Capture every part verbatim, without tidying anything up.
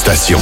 station.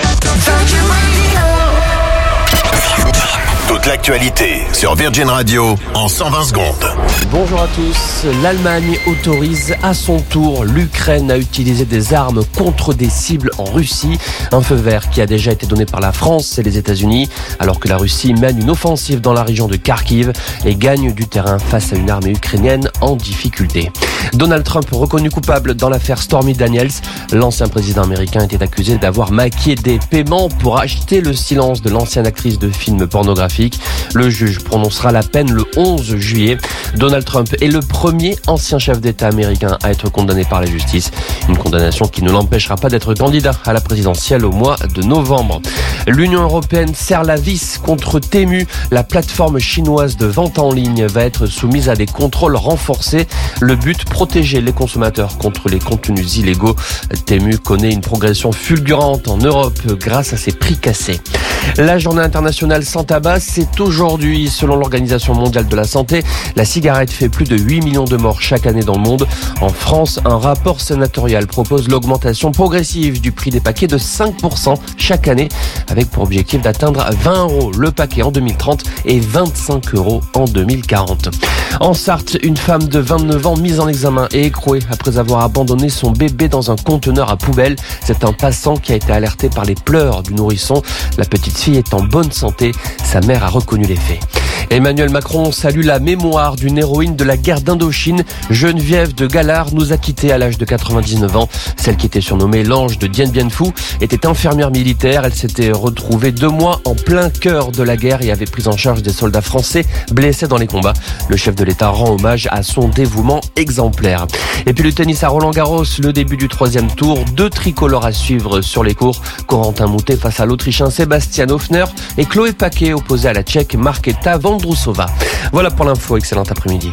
Toute l'actualité sur Virgin Radio en cent vingt secondes. Bonjour à tous. L'Allemagne autorise à son tour l'Ukraine à utiliser des armes contre des cibles en Russie. Un feu vert qui a déjà été donné par la France et les États-Unis, alors que la Russie mène une offensive dans la région de Kharkiv et gagne du terrain face à une armée ukrainienne en difficulté. Donald Trump reconnu coupable dans l'affaire Stormy Daniels. L'ancien président américain était accusé d'avoir maquillé des paiements pour acheter le silence de l'ancienne actrice de films pornographiques. Le juge prononcera la peine le onze juillet. Donald Trump est le premier ancien chef d'État américain à être condamné par la justice. Une condamnation qui ne l'empêchera pas d'être candidat à la présidentielle au mois de novembre. L'Union européenne serre la vis contre Temu. La plateforme chinoise de vente en ligne va être soumise à des contrôles renforcés. Le but, protéger les consommateurs contre les contenus illégaux. Temu connaît une progression fulgurante en Europe grâce à ses prix cassés. La journée internationale sans tabac, c'est aujourd'hui. Selon l'Organisation mondiale de la santé, la cigarette fait plus de huit millions de morts chaque année dans le monde. En France, un rapport sénatorial propose l'augmentation progressive du prix des paquets de cinq pour cent chaque année, avec pour objectif d'atteindre vingt euros le paquet en deux mille trente et vingt-cinq euros en deux mille quarante. En Sarthe, une femme de vingt-neuf ans mise en examen et écrouée après avoir abandonné son bébé dans un conteneur à poubelle. C'est un passant qui a été alerté par les pleurs du nourrisson. La petite fille est en bonne santé. Sa mère a reconnu les faits. Emmanuel Macron salue la mémoire d'une héroïne de la guerre d'Indochine. Geneviève de Galard nous a quittés à l'âge de quatre-vingt-dix-neuf ans. Celle qui était surnommée l'ange de Dien Bien Phu était infirmière militaire. Elle s'était retrouvée deux mois en plein cœur de la guerre et avait pris en charge des soldats français blessés dans les combats. Le chef de l'État rend hommage à son dévouement exemplaire. Et puis le tennis à Roland-Garros, le début du troisième tour. Deux tricolores à suivre sur les cours. Corentin Moutet face à l'Autrichien Sébastien Hoffner et Chloé Paquet opposée à la Tchèque Markéta Vondrousova. Voilà pour l'info, excellent après-midi.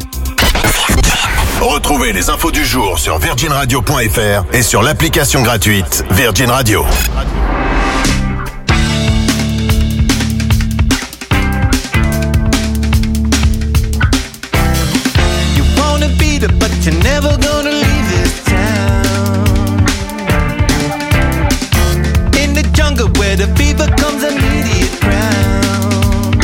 Retrouvez les infos du jour sur virgin radio point f r et sur l'application gratuite Virgin Radio. You wanna beat it, but you're never gonna leave this town. In the jungle where the fever comes immediate crown.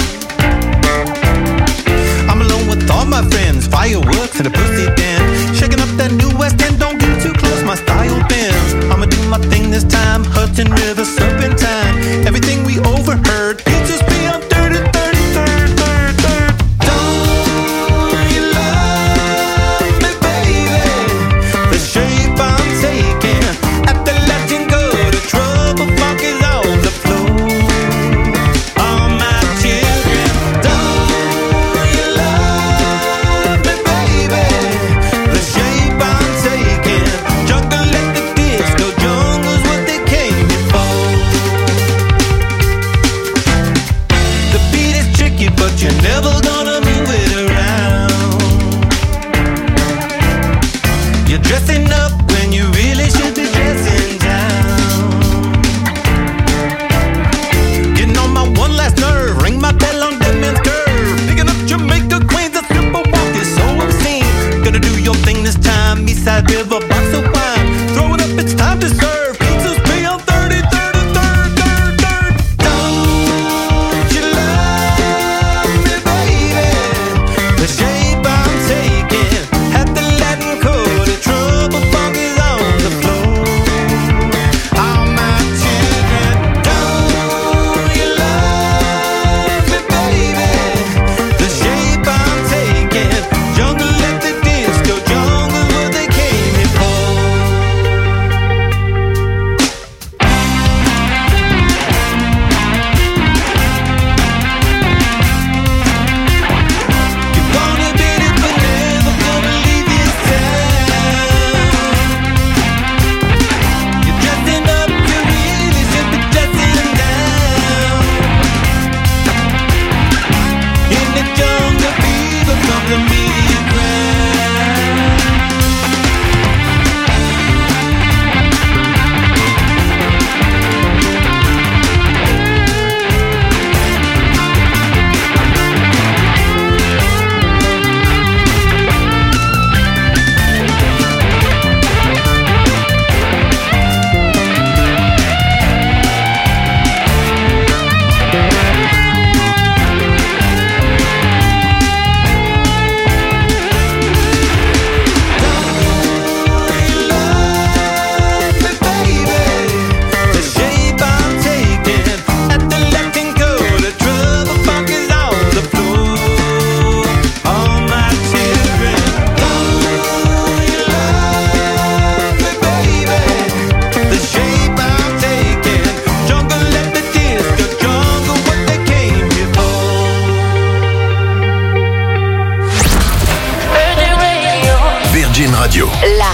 I'm alone with all my friends, fireworks and a pussy dance. Shaking up that new West End, don't get too close, my style bends. I'ma do my thing this time, Hudson River, serpentine. Everything we overheard, it just be on thirty, thirty, thirty, thirty, thirty. Don't you love me, baby? The shape I'm taking, after letting go, the trouble funk is on the floor. All my children, don't you love me, baby? The shape I'm taking, jungle let the disco, jungle's what they came before. The beat is tricky, but you're never gonna move it around. You're dressing up when you really should be dressing down. Getting on my one last nerve, ring my bell on Dead Man's Curve. Picking up Jamaica Queens, a simple walk is so obscene. Gonna do your thing this time, Eastside River, box of wine. Throw it up, it's time to serve. Pizzas be on thirty, thirty, thirty, thirty, thirty. Don't you love me, baby? The shape I'm taking, at the Latin code, the trouble funk is on the floor. All my children, don't you love me, baby? The shape I'm taking, jungle let the disco, jungle what they came here for.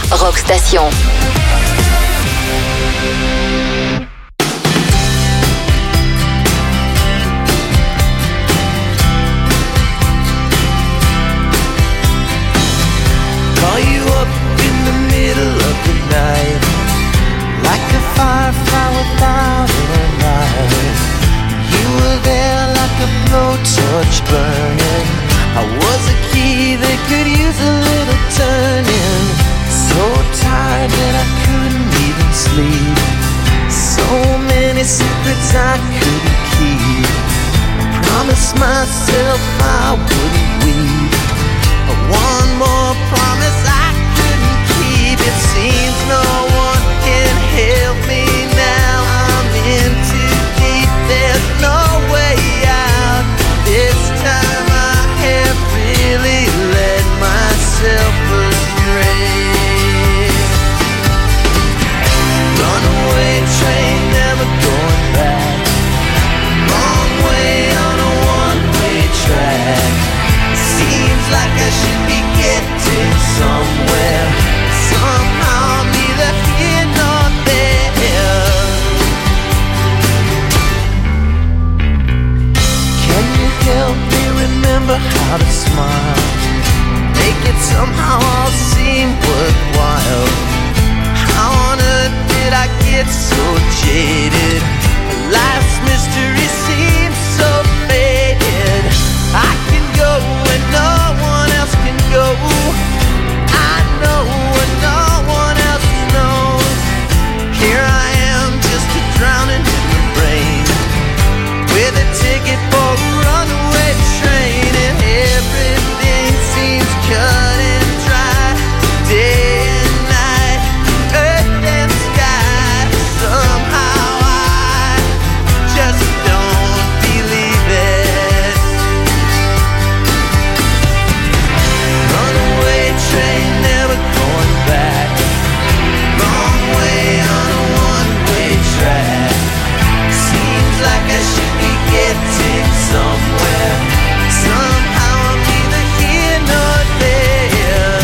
Rock Station. Call you up in the middle of the night, like a firefly without a light. You were there like a blowtorch burning. I was a key that could use a little turning. So tired that I couldn't even sleep. So many secrets I couldn't keep. I promised myself I wouldn't weep. One more promise I couldn't keep. It seems no one can help me now. I'm in too deep, there's no way out. This time I have really led myself astray. Runaway train, never going back. Wrong way on a one-way track. Seems like I should be getting somewhere. Somehow I'm neither here nor there. Can you help me remember how to smile? Make it somehow all seem worthwhile. How on earth did I get so jaded? Life's mystery seems so faded. I can go when no one else can go. I know when no one else knows. Here I am, just a drowning in the rain, with a ticket for a runaway train. And everything seems cut and dry, day and night, earth and sky. Somehow I just don't believe it. Runaway train, never going back. Wrong way on a one-way track. Seems like I should be getting somewhere. Somehow I'm neither here nor there.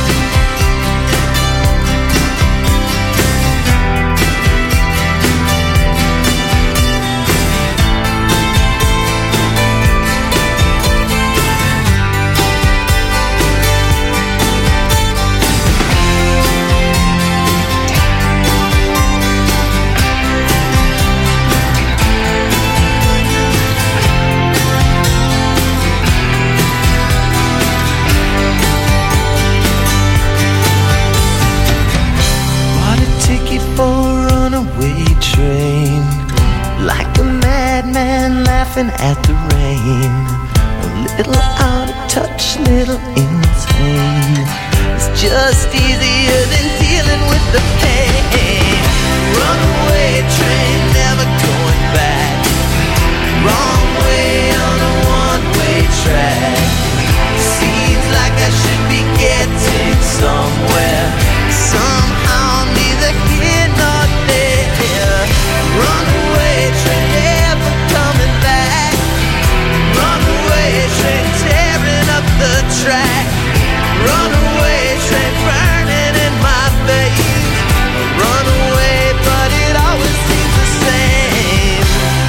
Bought a ticket for a runaway train, like a madman laughing at the rain. A little out of touch, little insane. It's just easier than dealing with the pain. Runaway train, never going back. Wrong way on a one-way track. Seems like I should be getting somewhere. Somehow I'm neither here nor there. Runaway train, never coming back. Runaway train, tearing up the track. Runaway train, burning in my veins. Runaway, but it always seems the same.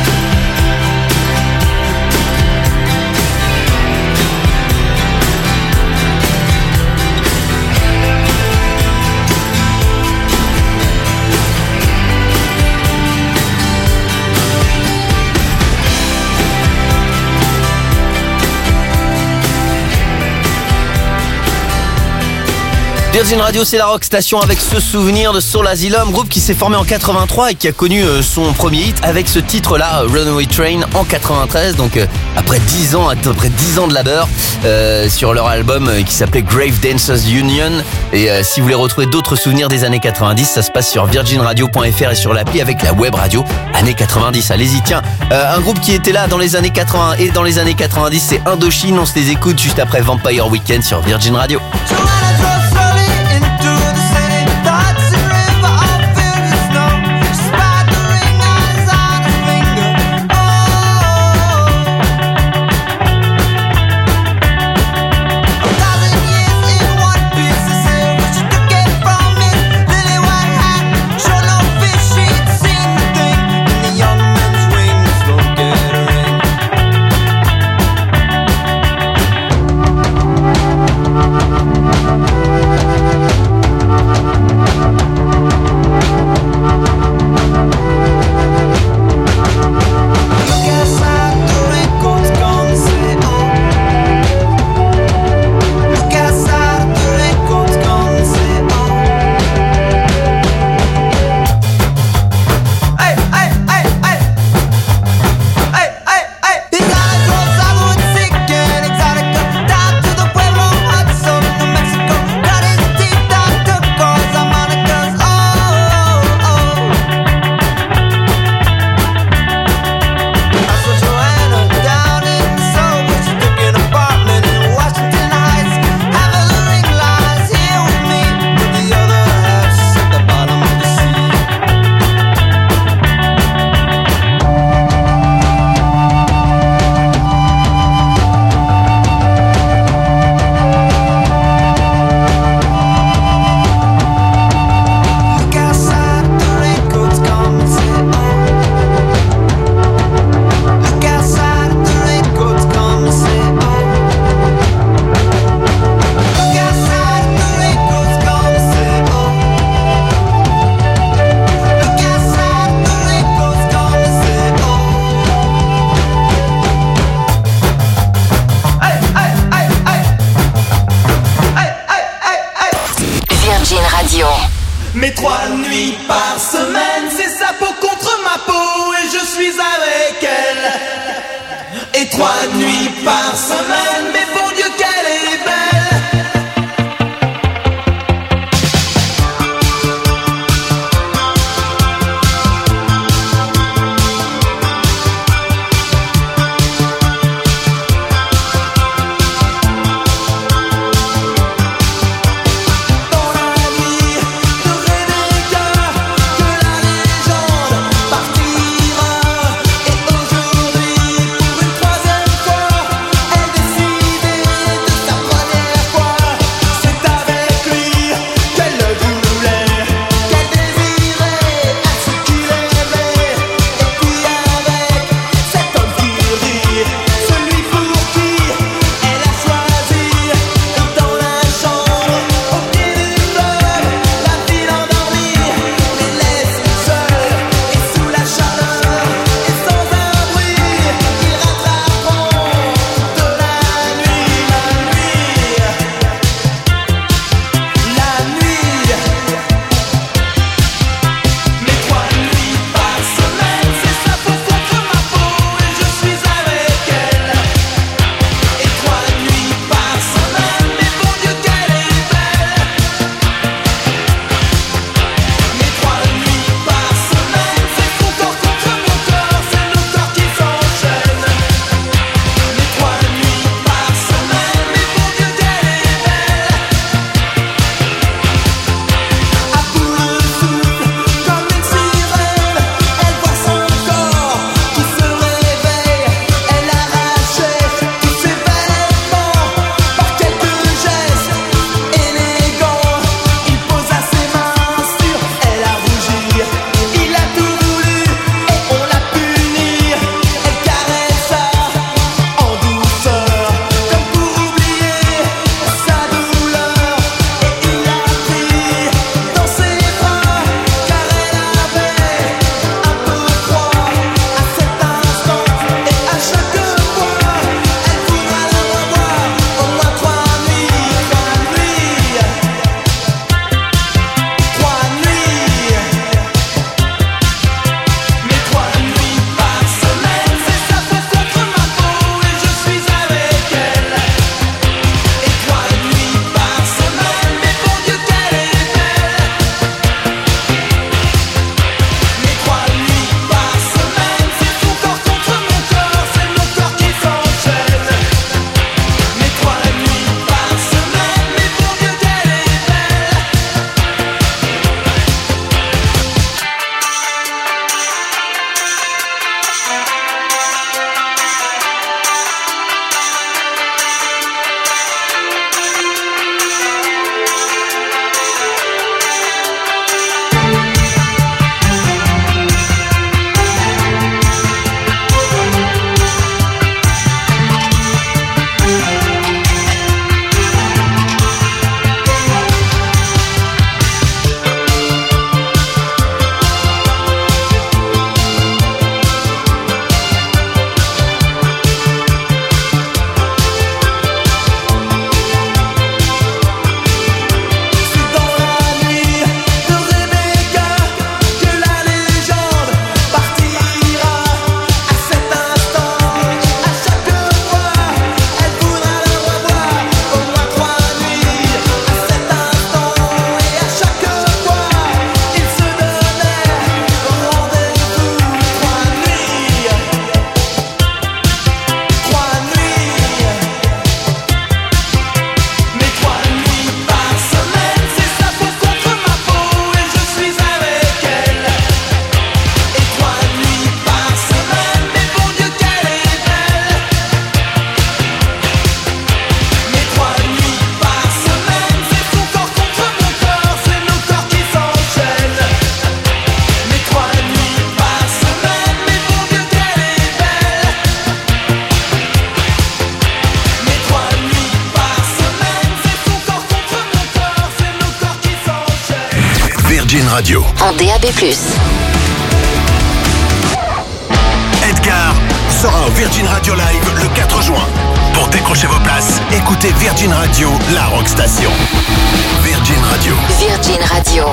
Virgin Radio, c'est la Rock Station avec ce souvenir de Soul Asylum, groupe qui s'est formé en quatre-vingt-trois et qui a connu euh, son premier hit avec ce titre-là, Runaway Train, en quatre-vingt-treize. Donc euh, après dix ans, après dix ans de labeur euh, sur leur album euh, qui s'appelait Grave Dancers Union. Et euh, si vous voulez retrouver d'autres souvenirs des années quatre-vingt-dix, ça se passe sur virgin radio point f r et sur l'appli avec la web radio années quatre-vingt-dix. Allez-y, tiens, euh, un groupe qui était là dans les années quatre-vingts et dans les années quatre-vingt-dix, c'est Indochine. On se les écoute juste après Vampire Weekend sur Virgin Radio. From trois nuits par semaine, mais bon Dieu qu'elle est belle. Virgin Radio. En D A B plus. Edgar sera au Virgin Radio Live le quatre juin. Pour décrocher vos places, écoutez Virgin Radio, la rock station. Virgin Radio. Virgin Radio.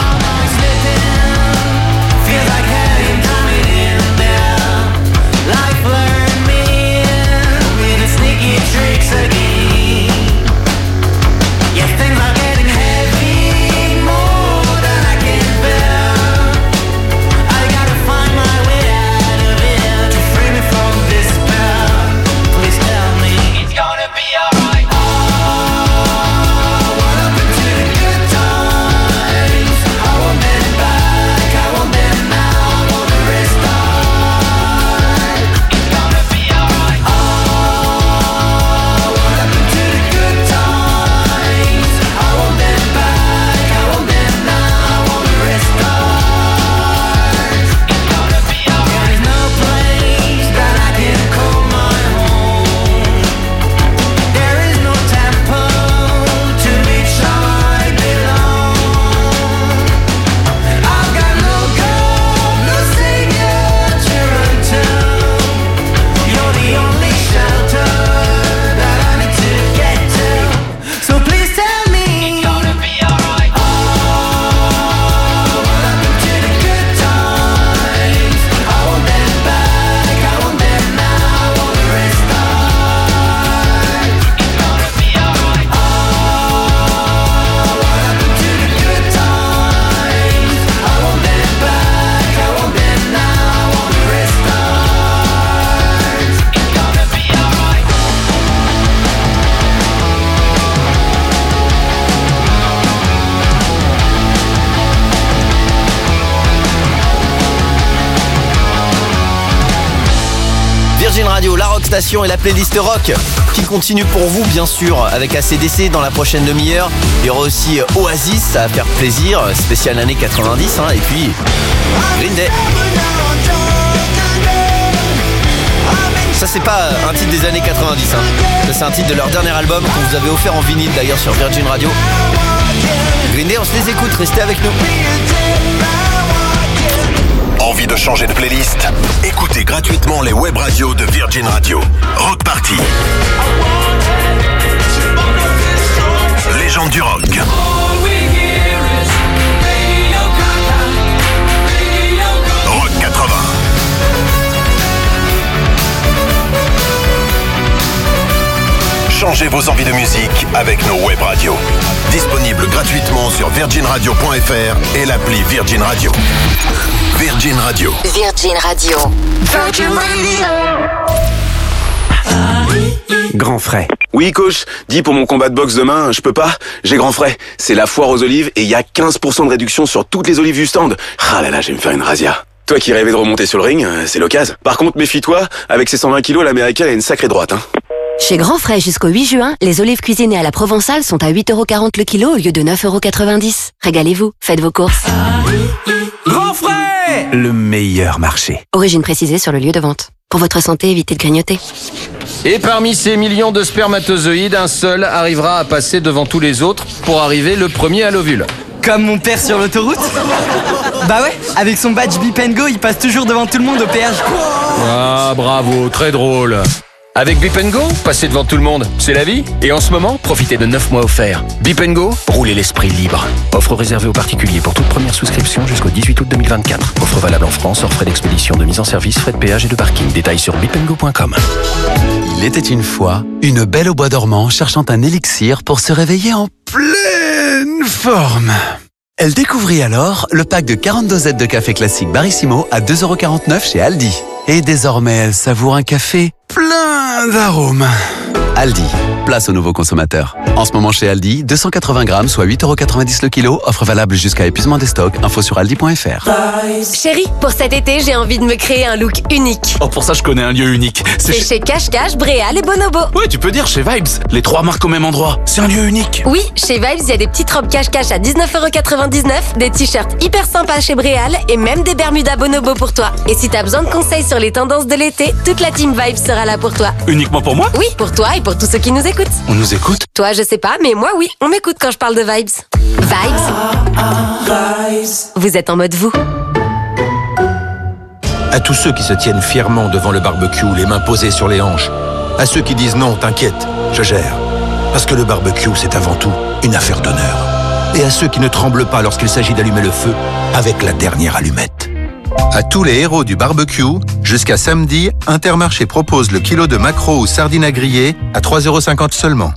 Virgin Radio, la Rock Station et la playlist rock qui continue pour vous, bien sûr, avec A C D C dans la prochaine demi-heure. Il y aura aussi Oasis, ça va faire plaisir, spécial année quatre-vingt-dix, hein, et puis Green Day. Ça, c'est pas un titre des années quatre-vingt-dix, hein. Ça, c'est un titre de leur dernier album qu'on vous avait offert en vinyle d'ailleurs sur Virgin Radio. Green Day, on se les écoute, restez avec nous. Envie de changer de playlist? Écoutez gratuitement les web radios de Virgin Radio. Rock Party. Légende du rock. Rock quatre-vingts. Changez vos envies de musique avec nos web radios. Disponible gratuitement sur virgin radio point f r et l'appli Virgin Radio. Virgin Radio. Virgin Radio. Virgin Radio. Grand frais. Oui, coach, dis pour mon combat de boxe demain, je peux pas, j'ai grand frais. C'est la foire aux olives et il y a quinze pour cent de réduction sur toutes les olives du stand. Ah là là, je vais me faire une razzia. Toi qui rêvais de remonter sur le ring, c'est l'occasion. Par contre, méfie-toi, avec ses cent vingt kilos, l'américaine a une sacrée droite, hein. Chez Grand Frais jusqu'au huit juin, les olives cuisinées à la Provençale sont à huit euros quarante le kilo au lieu de neuf euros quatre-vingt-dix. Régalez-vous, faites vos courses. Grand Frais, le meilleur marché. Origine précisée sur le lieu de vente. Pour votre santé, évitez de grignoter. Et parmi ces millions de spermatozoïdes, un seul arrivera à passer devant tous les autres pour arriver le premier à l'ovule. Comme mon père sur l'autoroute. Bah ouais, avec son badge Beep and Go, il passe toujours devant tout le monde au péage. Ah, bravo, très drôle. Avec Beep and Go, passez devant tout le monde, c'est la vie. Et en ce moment, profitez de neuf mois offerts. Beep and Go, roulez l'esprit libre. Offre réservée aux particuliers pour toute première souscription jusqu'au dix-huit août deux mille vingt-quatre. Offre valable en France, hors frais d'expédition, de mise en service, frais de péage et de parking. Détails sur beep and go point com. Il était une fois une belle au bois dormant cherchant un élixir pour se réveiller en pleine forme. Elle découvrit alors le pack de quarante dosettes de café classique Barissimo à deux euros quarante-neuf chez Aldi. Et désormais, elle savoure un café plein d'arômes. Aldi, place aux nouveaux consommateurs. En ce moment chez Aldi, deux cent quatre-vingts grammes, soit huit euros quatre-vingt-dix le kilo. Offre valable jusqu'à épuisement des stocks. Info sur aldi point f r. Chérie, pour cet été, j'ai envie de me créer un look unique. Oh, pour ça, je connais un lieu unique. C'est chez Cache Cache, Bréal et Bonobo. Ouais, tu peux dire chez Vibes. Les trois marques au même endroit. C'est un lieu unique. Oui, chez Vibes, il y a des petites robes Cache Cache à dix-neuf euros quatre-vingt-dix-neuf, des t-shirts hyper sympas chez Bréal et même des Bermudas Bonobo pour toi. Et si t'as besoin de conseils sur les tendances de l'été, toute la team Vibes sera là pour toi. Uniquement pour moi? Oui, pour toi et pour tous ceux qui nous écoutent. On nous écoute? Toi, je sais pas, mais moi, oui, on m'écoute quand je parle de Vibes. Vibes. Vous êtes en mode vous. À tous ceux qui se tiennent fièrement devant le barbecue, les mains posées sur les hanches. À ceux qui disent non, t'inquiète, je gère. Parce que le barbecue, c'est avant tout une affaire d'honneur. Et à ceux qui ne tremblent pas lorsqu'il s'agit d'allumer le feu avec la dernière allumette. À tous les héros du barbecue, jusqu'à samedi, Intermarché propose le kilo de maquereau ou sardines à griller à trois euros cinquante seulement.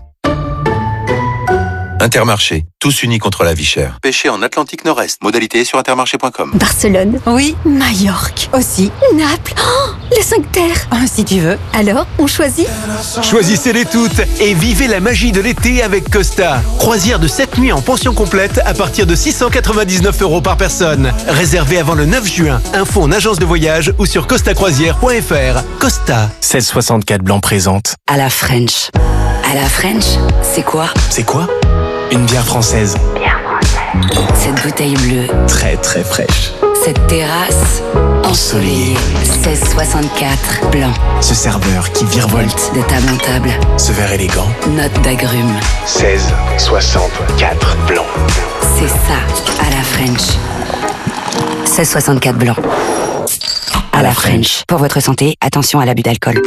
Intermarché, tous unis contre la vie chère. Pêché en Atlantique Nord-Est. Modalité sur intermarché point com. Barcelone. Oui. Majorque. Aussi. Naples. Oh, les cinq terres. Oh, si tu veux. Alors, on choisit? Choisissez-les toutes et vivez la magie de l'été avec Costa. Croisière de sept nuits en pension complète à partir de six cent quatre-vingt-dix-neuf euros par personne. Réservé avant le neuf juin. Info en agence de voyage ou sur costa croisière point f r. Costa. seize soixante-quatre Blanc présente. À la French. À la French, c'est quoi? C'est quoi? Une bière française. Bière française. Cette bouteille bleue. Très très fraîche. Cette terrasse ensoleillée. seize soixante-quatre Blanc. Ce serveur qui virevolte de table en table. Ce verre élégant. Note d'agrumes. seize soixante-quatre Blanc. C'est ça, à la French. seize soixante-quatre Blanc. À la French. Pour votre santé, attention à l'abus d'alcool.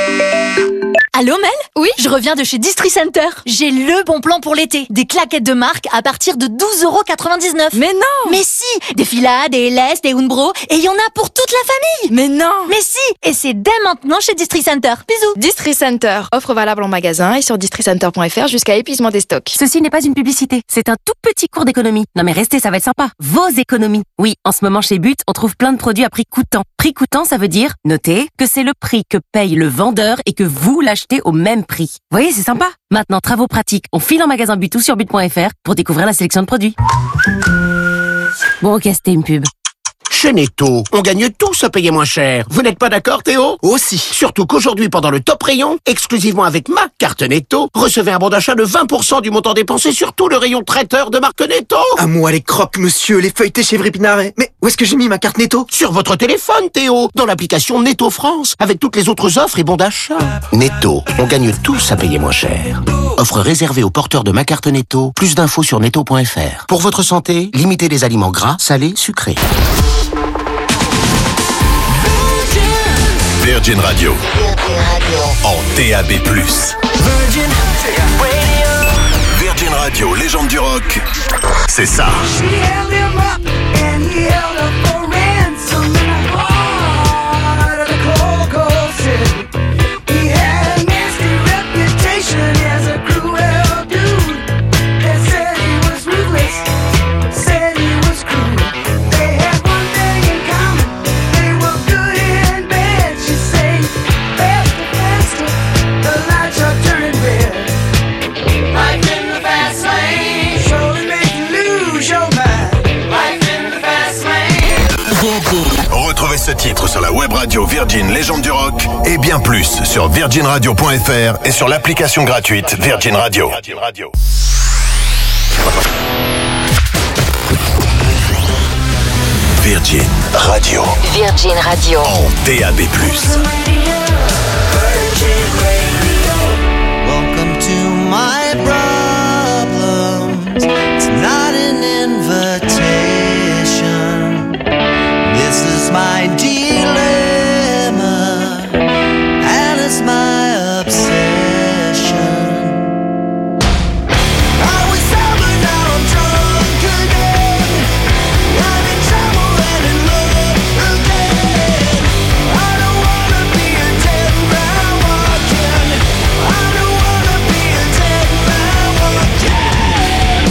Allô Mel? Oui, je reviens de chez Distri Center. J'ai le bon plan pour l'été. Des claquettes de marque à partir de douze euros quatre-vingt-dix-neuf. Mais non! Mais si! Des Fila, des L S, des Umbro, et il y en a pour toute la famille. Mais non! Mais si! Et c'est dès maintenant chez Distri Center. Bisous! Distri Center. Offre valable en magasin et sur distri center point f r jusqu'à épuisement des stocks. Ceci n'est pas une publicité. C'est un tout petit cours d'économie. Non mais restez, ça va être sympa. Vos économies. Oui, en ce moment chez But, on trouve plein de produits à prix coûtant. Prix coûtant, ça veut dire, notez, que c'est le prix que paye le vendeur et que vous l'achetez au même prix. Vous voyez, c'est sympa. Maintenant, travaux pratiques. On file en magasin But ou sur but point f r pour découvrir la sélection de produits. Bon, ok, c'était une pub. Chez Netto, on gagne tous tous à payer moins cher. Vous n'êtes pas d'accord, Théo? Aussi. Surtout qu'aujourd'hui, pendant le top rayon, exclusivement avec ma carte Netto, recevez un bon d'achat de vingt pour cent du montant dépensé sur tout le rayon traiteur de marque Netto. À moi les croques, monsieur, les feuilletés chez Vripinaret. Mais où est-ce que j'ai mis ma carte Netto? Sur votre téléphone, Théo, dans l'application Netto France, avec toutes les autres offres et bons d'achat. Netto, on gagne tous à payer moins cher. Offre réservée aux porteurs de ma carte Netto. Plus d'infos sur netto point f r. Pour votre santé, limitez les aliments gras, salés, sucrés. Virgin Radio. En D A B plus. Virgin Radio, légende du rock. C'est ça. Retrouvez ce titre sur la web radio Virgin Légende du Rock et bien plus sur virgin radio point f r et sur l'application gratuite Virgin Radio. Virgin Radio. Virgin Radio. En D A B plus. Welcome to my problems. It's not an invitation. This is my dilemma, and it's my obsession. I was sober, now I'm drunk again. I'm in trouble and in love again. I don't wanna be a dead man walking. I don't wanna be a dead man walking.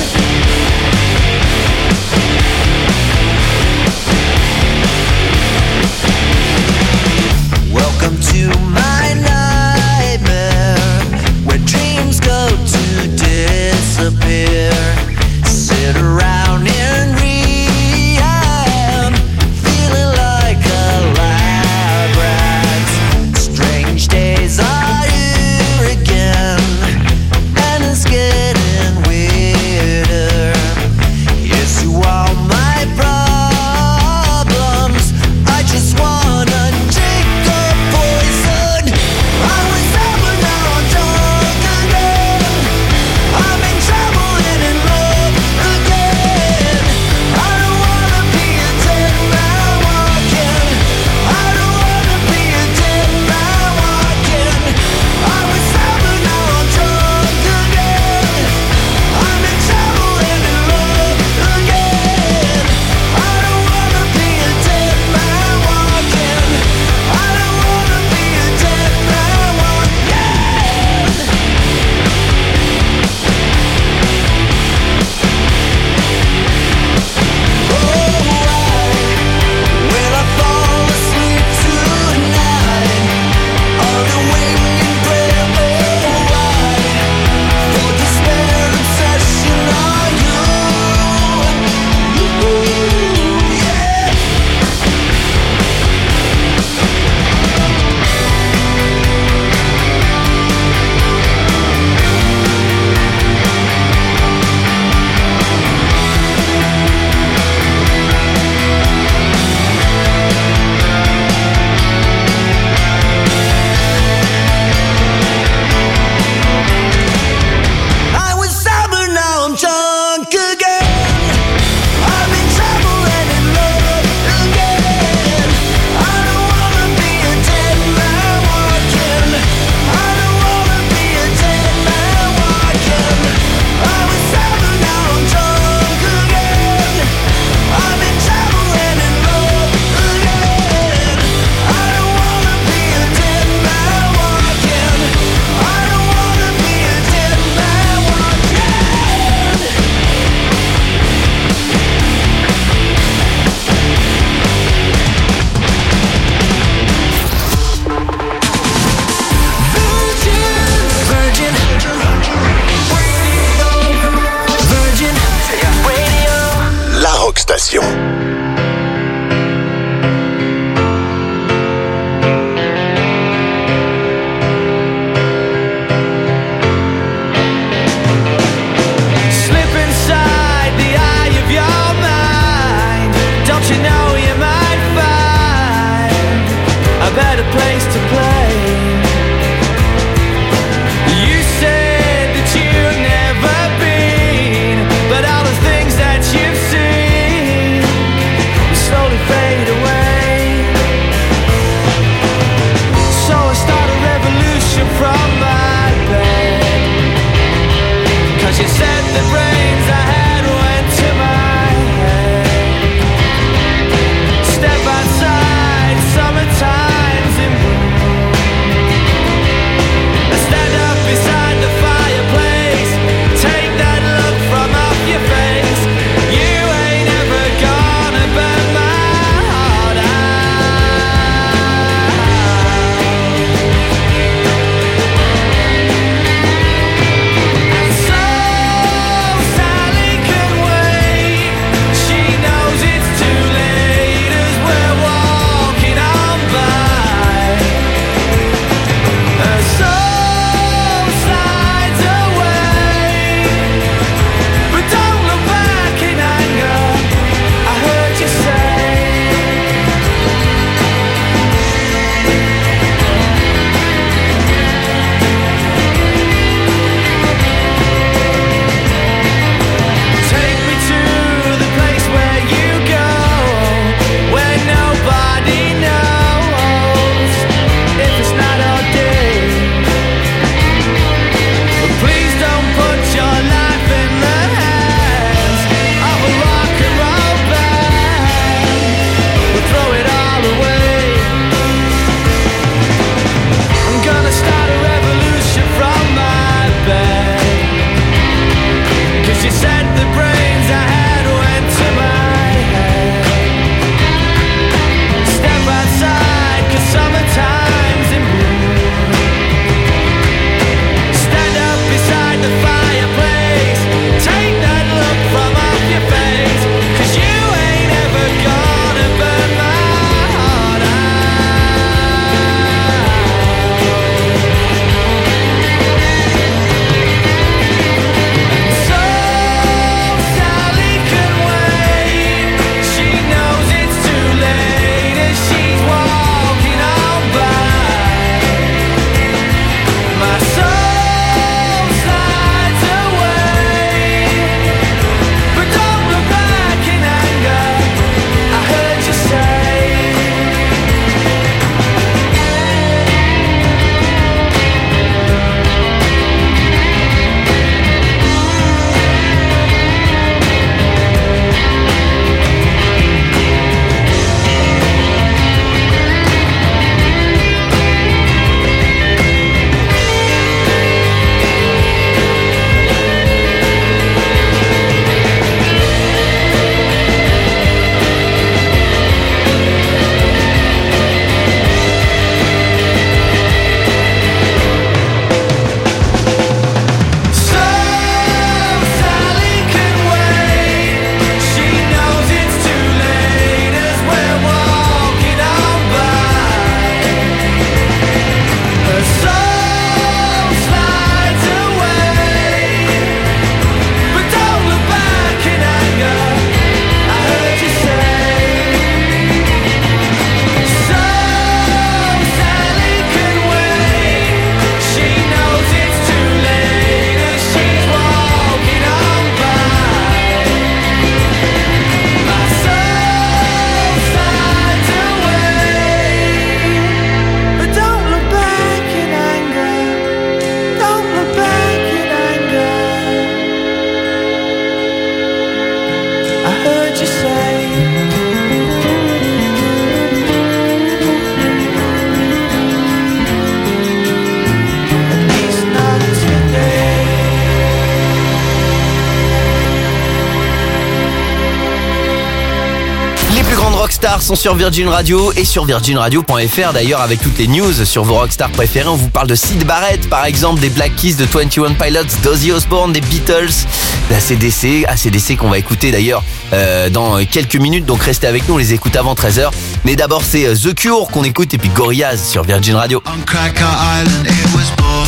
sont sur Virgin Radio et sur virgin radio point f r d'ailleurs avec toutes les news sur vos rockstars préférés. On vous parle de Syd Barrett par exemple, des Black Keys, de vingt et un Pilots, d'Ozzy Osbourne, des Beatles, d'A C D C, A C D C qu'on va écouter d'ailleurs euh, dans quelques minutes, donc restez avec nous, on les écoute avant treize heures. Mais d'abord c'est The Cure qu'on écoute et puis Gorillaz sur Virgin Radio. On Cracker Island it was born,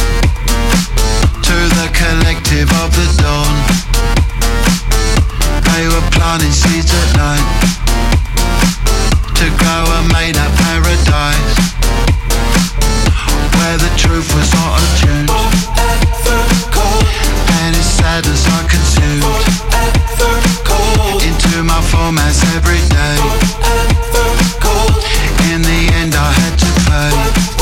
to the collective of the dawn. They were planting seeds at night to grow a made up paradise where the truth was auto-tuned and its sadness I consumed into my formats every day. In the end I had to pay.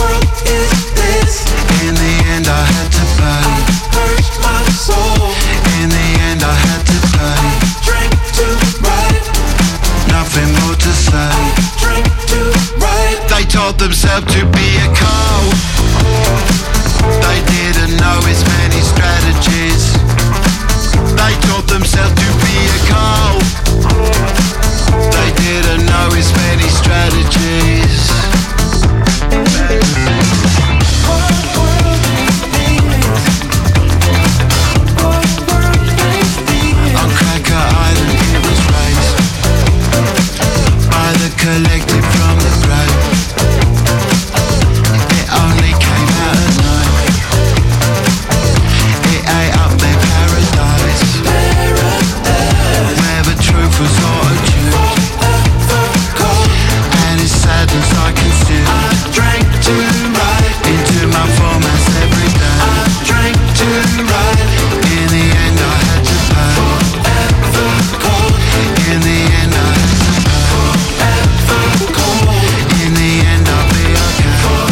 In the end I had to pay. In the end I had to pay. Nothing more to say. They told themselves to be a cult. They didn't know its many strategies. They taught themselves to be a cult. They didn't know its many strategies. On Cracker Island it was raised by the collective from the grave. It only came out at night. It ate up their paradise, where the truth was auto-tuned and its sadness I consumed. I drank too right into my formats every day. I drank too right. In the end I had to pay. In the end I had to pay. In the end I'll be okay.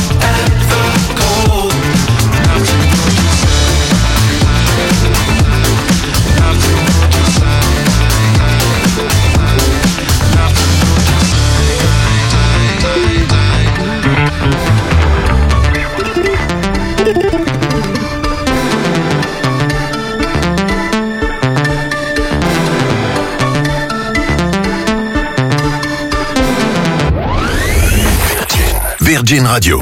Nothing more to say. Nothing more to say. Nothing more to Virgin Radio.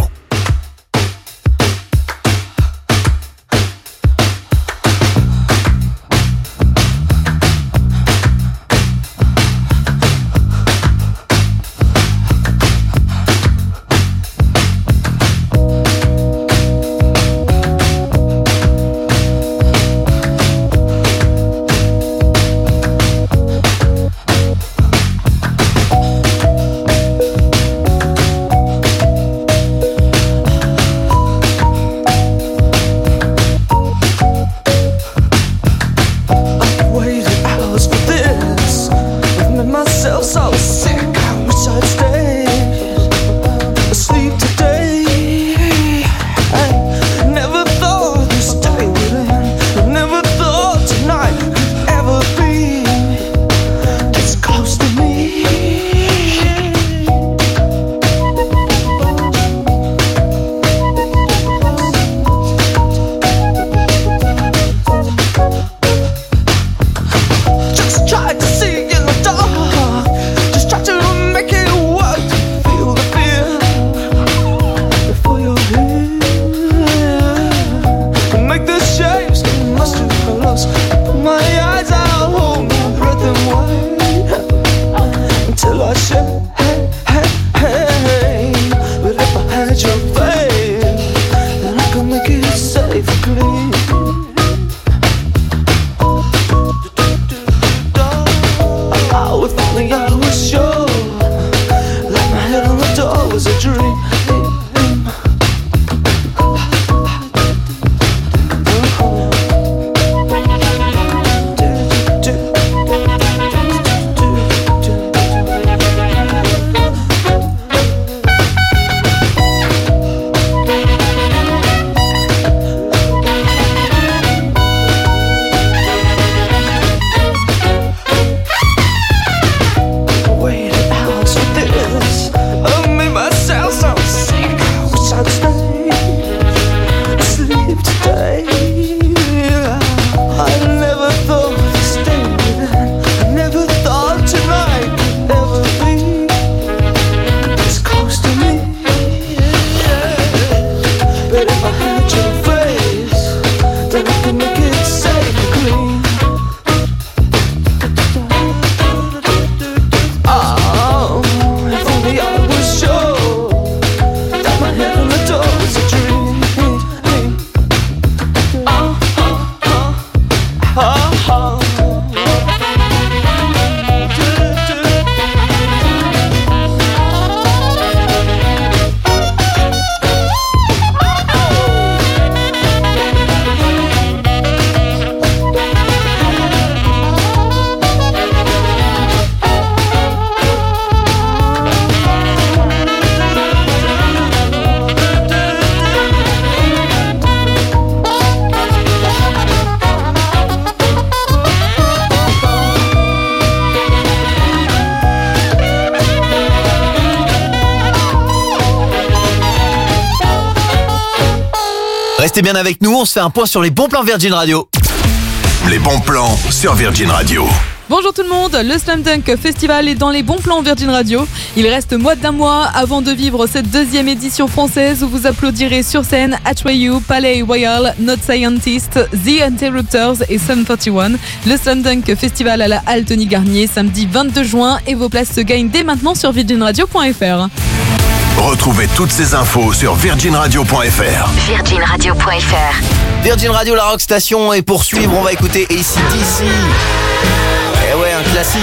Restez bien avec nous, on se fait un point sur les bons plans Virgin Radio. Les bons plans sur Virgin Radio. Bonjour tout le monde, le Slam Dunk Festival est dans les bons plans Virgin Radio. Il reste moins d'un mois avant de vivre cette deuxième édition française où vous applaudirez sur scène Atreyu, Palais Royal, Not Scientist, The Interrupters et Sum trente et un. Le Slam Dunk Festival à la Halle Tony Garnier samedi vingt-deux juin et vos places se gagnent dès maintenant sur virgin radio point f r. Retrouvez toutes ces infos sur virgin radio point f r. virgin radio point f r. Virgin Radio, la rock station, et pour suivre, on va écouter A C D C. Eh ouais, un classique.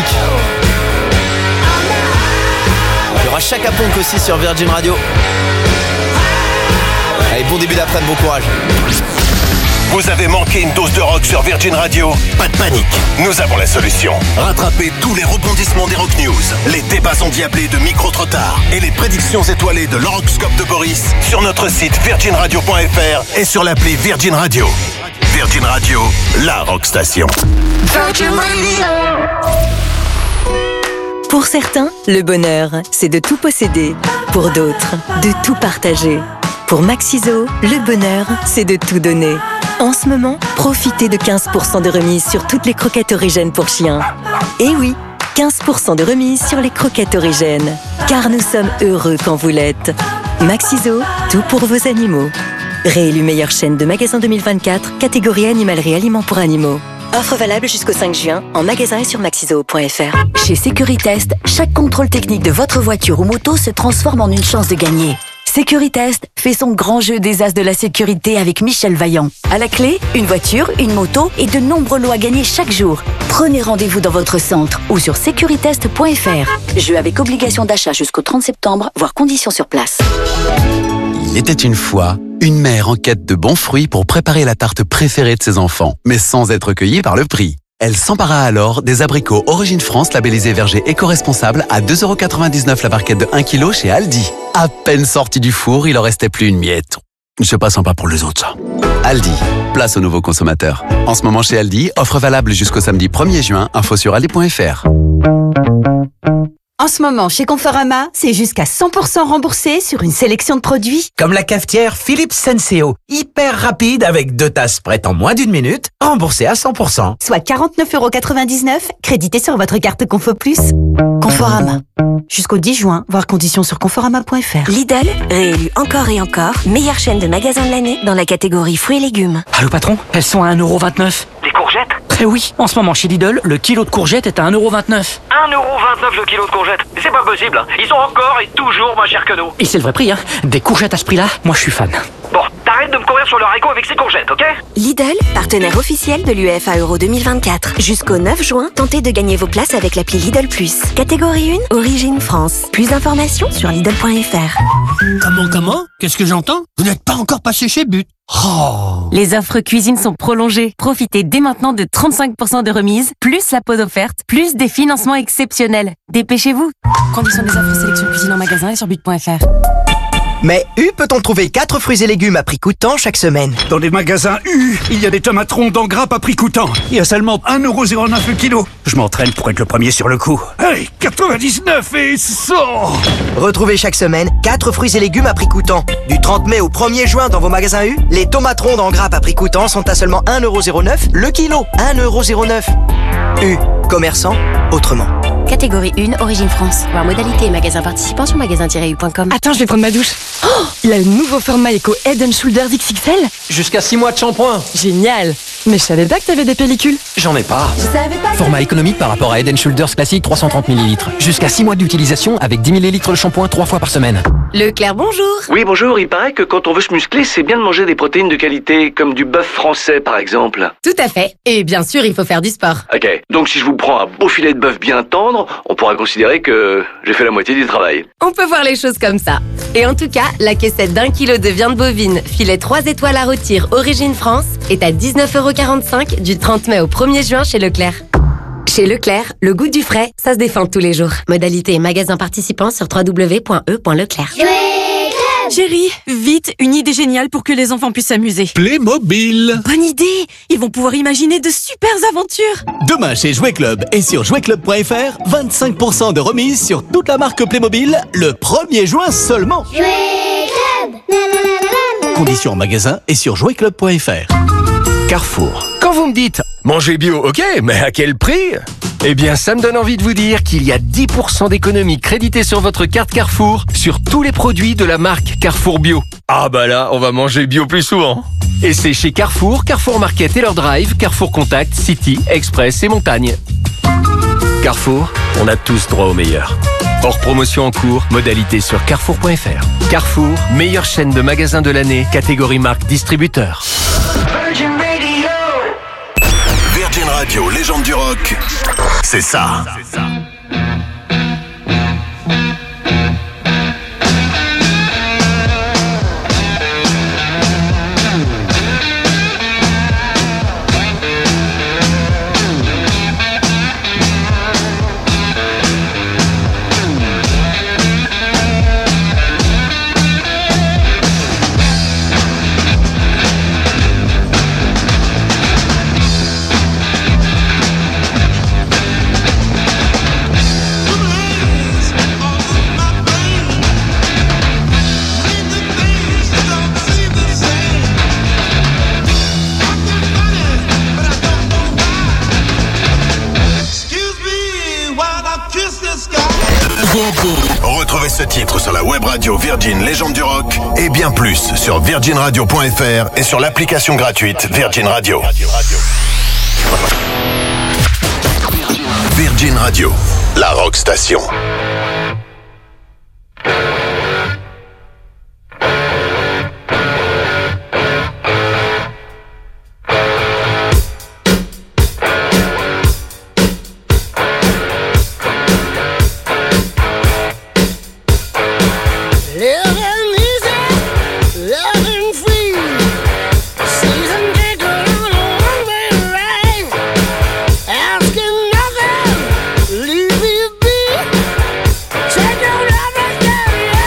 Il y aura Chaka Ponk aussi sur Virgin Radio. Allez, bon début d'après-midi, bon courage. Vous avez manqué une dose de rock sur Virgin Radio? Pas de panique, nous avons la solution. Rattrapez tous les rebondissements des Rock News, les débats endiablés de Micro Trotard et les prédictions étoilées de l'horoscope de Boris sur notre site virgin radio point f r et sur l'appli Virgin Radio. Virgin Radio, la rock station. Virgin Radio. Pour certains, le bonheur, c'est de tout posséder. Pour d'autres, de tout partager. Pour Maxiso, le bonheur, c'est de tout donner. En ce moment, profitez de quinze pour cent de remise sur toutes les croquettes Origène pour chiens. Et oui, quinze pour cent de remise sur les croquettes Origène. Car nous sommes heureux quand vous l'êtes. Maxiso, tout pour vos animaux. Réélu meilleure chaîne de magasins deux mille vingt-quatre, catégorie animalerie aliments pour animaux. Offre valable jusqu'au cinq juin, en magasin et sur maxiso point f r. Chez Sécuritest, chaque contrôle technique de votre voiture ou moto se transforme en une chance de gagner. Sécuritest fait son grand jeu des as de la sécurité avec Michel Vaillant. À la clé, une voiture, une moto et de nombreux lots à gagner chaque jour. Prenez rendez-vous dans votre centre ou sur sécuritest point f r. Jeu avec obligation d'achat jusqu'au trente septembre, voire conditions sur place. Il était une fois une mère en quête de bons fruits pour préparer la tarte préférée de ses enfants, mais sans être cueillie par le prix. Elle s'empara alors des abricots Origine France labellisés verger éco-responsable à deux euros quatre-vingt-dix-neuf la barquette de un kilo chez Aldi. À peine sorti du four, il en restait plus une miette. C'est pas sympa pour les autres, ça. Aldi, place aux nouveaux consommateurs. En ce moment chez Aldi, offre valable jusqu'au samedi premier juin, info sur aldi point f r. En ce moment, chez Conforama, c'est jusqu'à cent pour cent remboursé sur une sélection de produits. Comme la cafetière Philips Senseo. Hyper rapide avec deux tasses prêtes en moins d'une minute, remboursé à cent pour cent. Soit quarante-neuf euros quatre-vingt-dix-neuf, crédité sur votre carte Confo Plus. Conforama. Jusqu'au dix juin, voir conditions sur conforama point f r. Lidl, réélu encore et encore, meilleure chaîne de magasins de l'année dans la catégorie fruits et légumes. Allô patron, elles sont à un euro vingt-neuf. Les courgettes? Eh oui, en ce moment chez Lidl, le kilo de courgettes est à un euro vingt-neuf. un euro vingt-neuf le kilo de courgettes? C'est pas possible, ils sont encore et toujours moins chers que nous. Et c'est le vrai prix, hein. Des courgettes à ce prix-là, moi je suis fan. Bon, t'arrêtes de me courir sur le haricot avec ces courgettes, ok? Lidl, partenaire officiel de l'U E F A Euro deux mille vingt-quatre. Jusqu'au neuf juin, tentez de gagner vos places avec l'appli Lidl Plus. Catégorie un, Origine France. Plus d'informations sur lidl point f r. Comment, comment? Qu'est-ce que j'entends? Vous n'êtes pas encore passé chez But. Oh. Les offres cuisine sont prolongées. Profitez dès maintenant de trente-cinq pour cent de remise, plus la pause offerte, plus des financements exceptionnels. Dépêchez-vous. Conditions des offres sélection cuisine en magasin et sur but point f r. Mais U peut-on trouver quatre fruits et légumes à prix coûtant chaque semaine? Dans les magasins U, il y a des tomates rondes en grappe à prix coûtant. Il y a seulement un euro zéro neuf le kilo. Je m'entraîne pour être le premier sur le coup. Allez, quatre-vingt-dix-neuf et cent. Retrouvez chaque semaine quatre fruits et légumes à prix coûtant. Du trente mai au premier juin dans vos magasins U, les tomates rondes en grappe à prix coûtant sont à seulement un euro zéro neuf le kilo. un euro zéro neuf. U, commerçant autrement. Catégorie un, Origine France. Voir modalité et magasin participant sur magasin tiret u point com. Attends, je vais prendre ma douche. Oh, il a le nouveau format Eco Head and Shoulders X X L. Jusqu'à six mois de shampoing. Génial. Mais je savais pas que t'avais des pellicules. J'en ai pas. Je savais pas. Format économique par rapport à Head and Shoulders classique trois cent trente millilitres. Jusqu'à six mois d'utilisation avec dix millilitres de shampoing trois fois par semaine. Leclerc, bonjour. Oui, bonjour, il paraît que quand on veut se muscler, c'est bien de manger des protéines de qualité, comme du bœuf français par exemple. Tout à fait. Et bien sûr, il faut faire du sport. Ok, donc si je vous prends un beau filet de bœuf bien tendre, on pourra considérer que j'ai fait la moitié du travail. On peut voir les choses comme ça. Et en tout cas, la caissette d'un kilo de viande bovine, filet trois étoiles à rôtir, Origine France, est à dix-neuf euros quarante-cinq du trente mai au premier juin chez Leclerc. Chez Leclerc, le goût du frais, ça se défend tous les jours. Modalité et magasin participant sur w w w point e point leclerc. Chérie, vite, une idée géniale pour que les enfants puissent s'amuser. Playmobil. Bonne idée. Ils vont pouvoir imaginer de super aventures. Demain chez Jouet Club et sur jouet club point f r, vingt-cinq pour cent de remise sur toute la marque Playmobil le premier juin seulement. Jouet Club. Conditions en magasin et sur jouet club point f r. Carrefour. Quand vous me dites « manger bio, ok, mais à quel prix ?» Eh bien, ça me donne envie de vous dire qu'il y a dix pour cent d'économie créditée sur votre carte Carrefour sur tous les produits de la marque Carrefour Bio. Ah bah là, on va manger bio plus souvent. Et c'est chez Carrefour, Carrefour Market et leur Drive, Carrefour Contact, City, Express et Montagne. Carrefour, on a tous droit au meilleur. Hors promotion en cours, modalité sur carrefour point f r. Carrefour, meilleure chaîne de magasins de l'année, catégorie marque distributeur. Virgin Radio. Virgin Radio, légende du rock, c'est ça. C'est ça. Retrouvez ce titre sur la web radio Virgin Légende du Rock et bien plus sur virgin radio point f r et sur l'application gratuite Virgin Radio. Virgin Radio, la rock station. Take your love and carry it.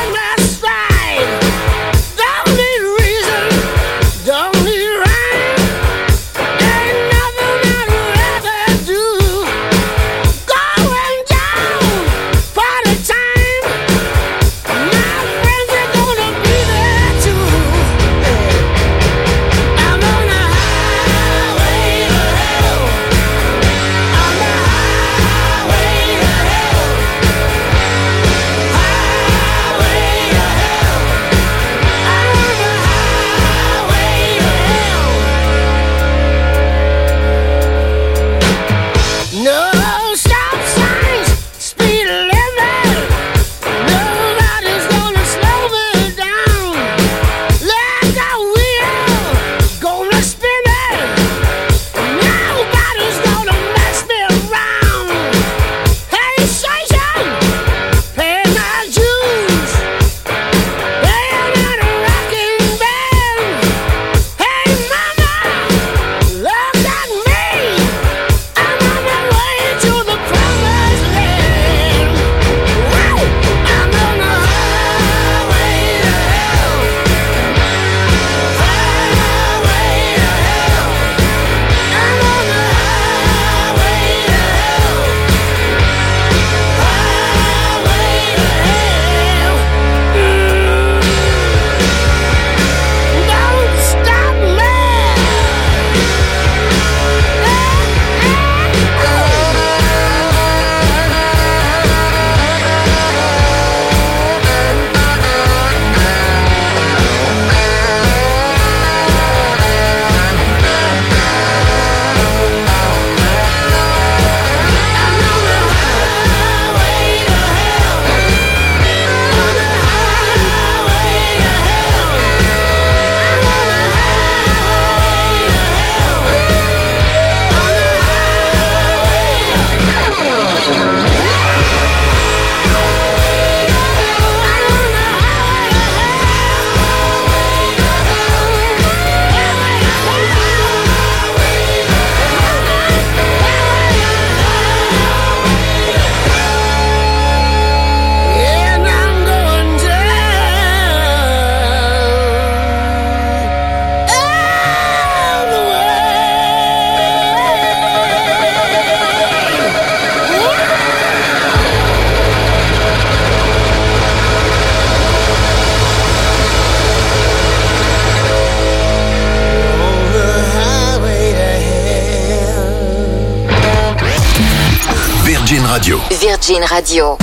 Radio. Virgin Radio.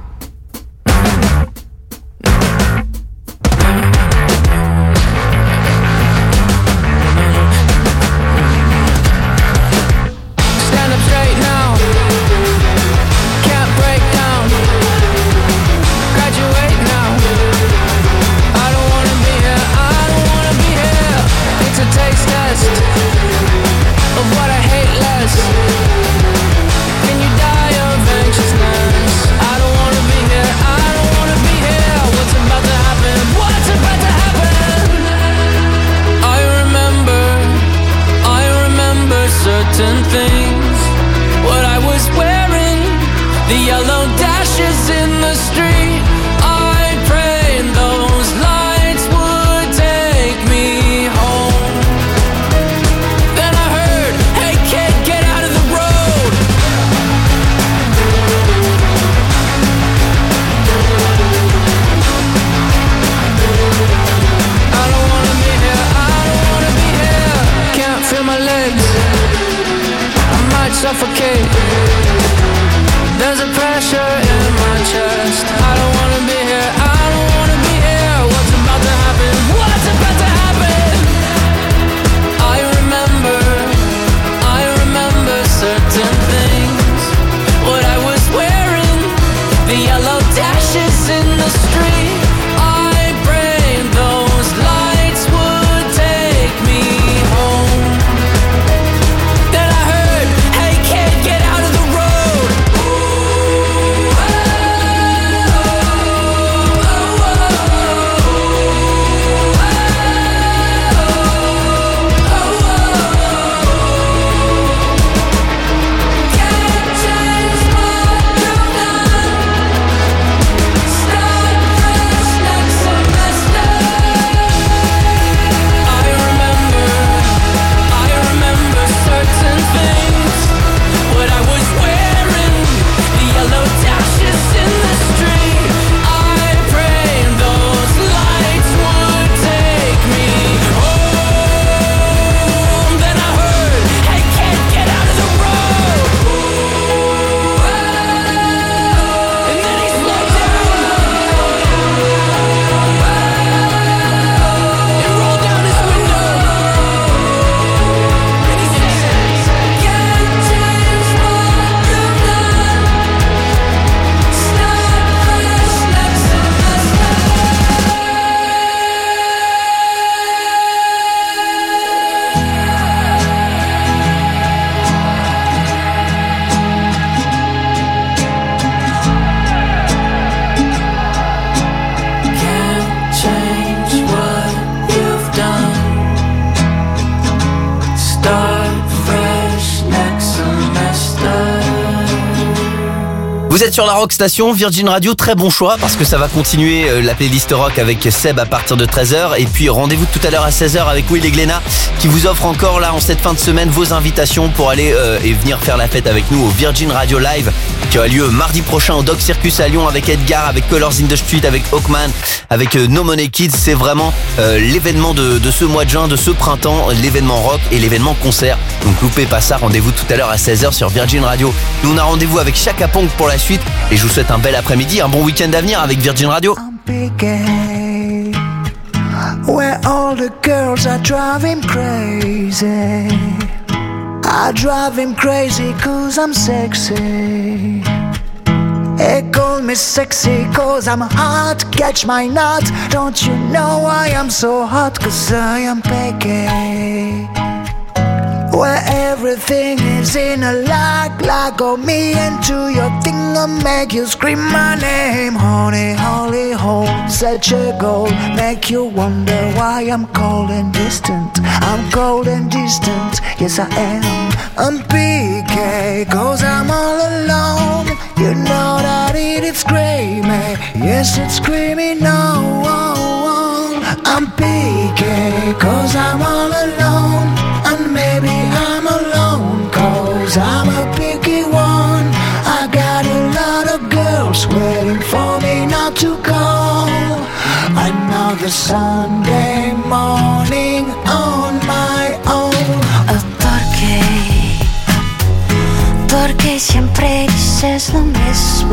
Suffocate. There's a pressure in my chest. I don't wanna be here. I don't wanna be here. What's about to happen? What's about to happen? I remember. I remember certain things. What I was wearing. The yellow dashes in the street. I prayed those lights would take me home. Then I heard, hey kid, get out of the road. Ooh, oh, oh, can't change what you've done. Start fresh next semester. I remember, I remember certain things. What I was wearing, the yellow dashes in the street. I prayed those lights would take me home. Then I heard, hey kid, get out of the road. And then he slowed down and rolled down his window. And he said, can't change what you've done. Start fresh next semester. Can't change what you've done. Start fresh next semester. Vous êtes sur la Rock Station, Virgin Radio, très bon choix parce que ça va continuer euh, la playlist rock avec Seb à partir de treize heures et puis rendez-vous tout à l'heure à seize heures avec Will et Glenna qui vous offre encore là en cette fin de semaine vos invitations pour aller euh, et venir faire la fête avec nous au Virgin Radio Live qui aura lieu mardi prochain au Dog Circus à Lyon avec Edgar, avec Colors in the Street, avec Hawkman, avec euh, No Money Kids. C'est vraiment euh, l'événement de, de ce mois de juin, de ce printemps, l'événement rock et l'événement concert. Donc loupez pas ça, rendez-vous tout à l'heure à seize heures sur Virgin Radio. Nous on a rendez-vous avec Chaka Ponk pour la suite et je vous souhaite un bel après-midi, un bon week-end à venir avec Virgin Radio. Gay, where all the girls are driving crazy. I drive him crazy cause I'm sexy. They call me sexy cause I'm hot. Catch my nut. Don't you know I am so hot cause I am picky. Where everything is in a lock. Lock on me into your thing and make you scream my name. Honey, holy hole, such a goal. Make you wonder why I'm cold and distant. I'm cold and distant, yes I am. I'm P K cause I'm all alone. You know that it is screaming. Yes it's screaming no. I'm P K cause I'm all alone. And maybe I'm alone cause I'm a picky one. I got a lot of girls waiting for me not to call. Another Sunday morning on my own. ¿Por qué? Porque siempre siempre dices lo mismo.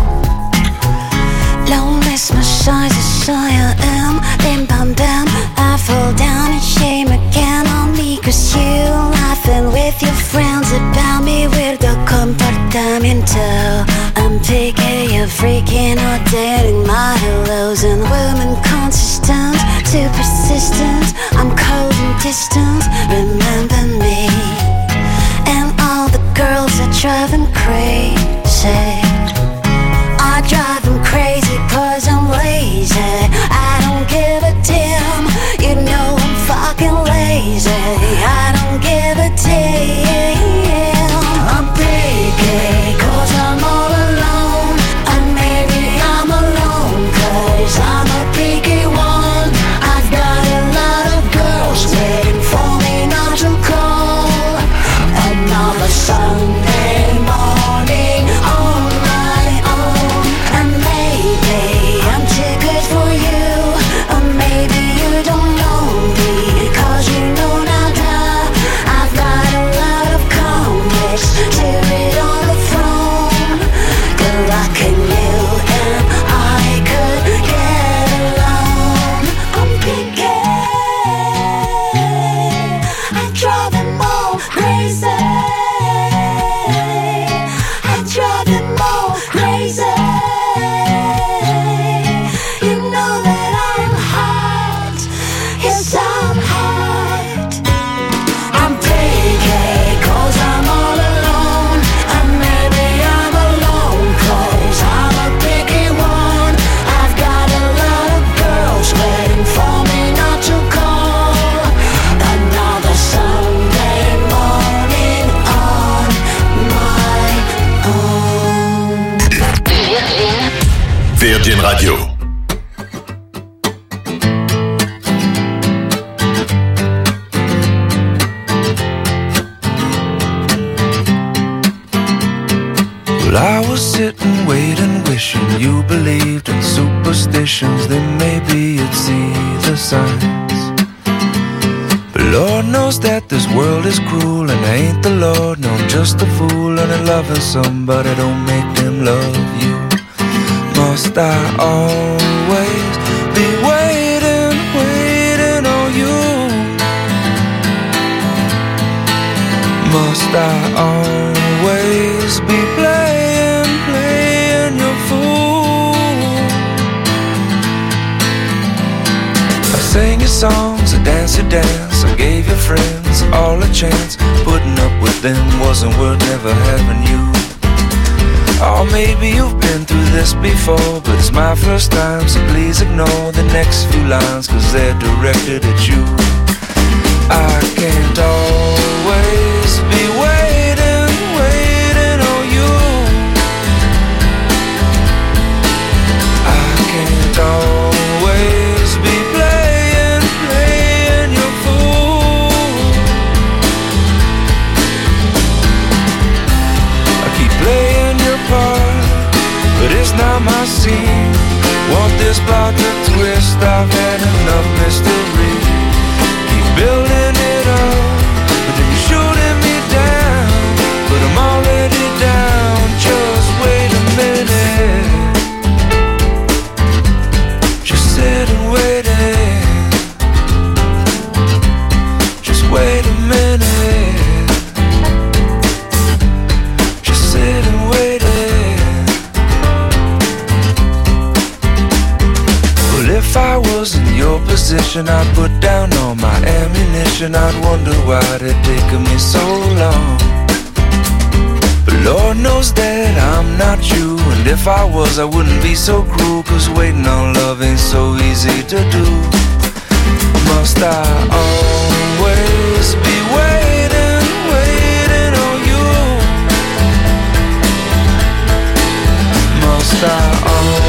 Loneliness, my size is I am. Bim bam bam, I fall down and shame again on me. Cause you laughing with your friends about me with the comportamiento. I'm picking you freaking out, dating my hellos. And women consistent, too persistent. I'm cold and distant, remember me. And all the girls that drive them crazy, I drive them crazy cause I'm lazy. I don't give a damn, you know I'm fucking lazy. I don't give a damn. I'm picky cause I'm all alone. And maybe I'm alone cause I'm a picky one. I've got a lot of girls waiting for me not to call. Another Sunday morning on my own. And maybe I'm too good for you, or maybe you don't know me, cause you know nada. I've got a lot of comics to read on the phone. Good luck in you and I could get along. I'm picky, I drive them all crazy. I drive them all crazy. You know that I'm hot. Yes, I'm hot. I'm picky cause I'm all alone. And maybe I'm alone cause I'm a picky one. I've got a lot of girls waiting for me not to call. Another Sunday morning on my own. Virgin Radio. Well, I was sitting, waiting, wishing you believed in superstitions. Then maybe you'd see the signs. But Lord knows that this world is cruel, and I ain't the Lord, no, I'm just a fool. And in loving somebody don't make them love you. Must I always be waiting, waiting on you? Must I always be playing, playing your fool? I sang your songs, I danced your dance, I gave your friends all a chance. Putting up with them wasn't worth never having you. Or maybe you've been through this before, but it's my first time, so please ignore the next few lines, cause they're directed at you. I can't always be waiting, waiting on you. I can't always be playing, playing your fool. I keep playing your part, but it's not my scene. Want this plot to twist, I've had enough mystery. Keep building it up, but then you're shooting me down. But I'm already down, just wait a minute. Just sit and wait it. Just wait a minute. Just sit and wait it. Well, if I was in your position, I'd put down all my ammunition. I'd wonder why it taken me so long. But Lord knows that I'm not you, and if I was, I wouldn't be so cruel, cause waiting on love ain't so easy to do. Must I always be waiting, waiting on you? Must I always